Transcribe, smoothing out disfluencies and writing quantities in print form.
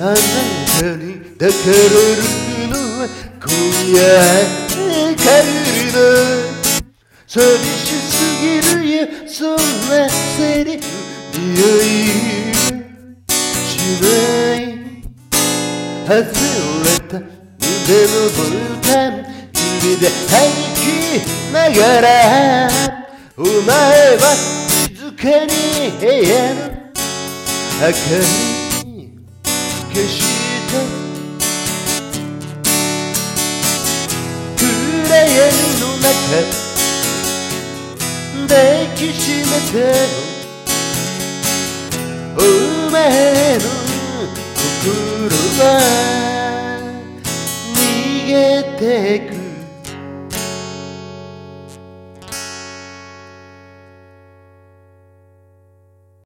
あなたに抱かれるのは今夜帰るの寂しすぎるよそんなセリフ匂いしない外れた腕のボタン指で弾きながらお前は静かに部屋の明かり消して暗闇の中抱きしめてお前の心は逃げてく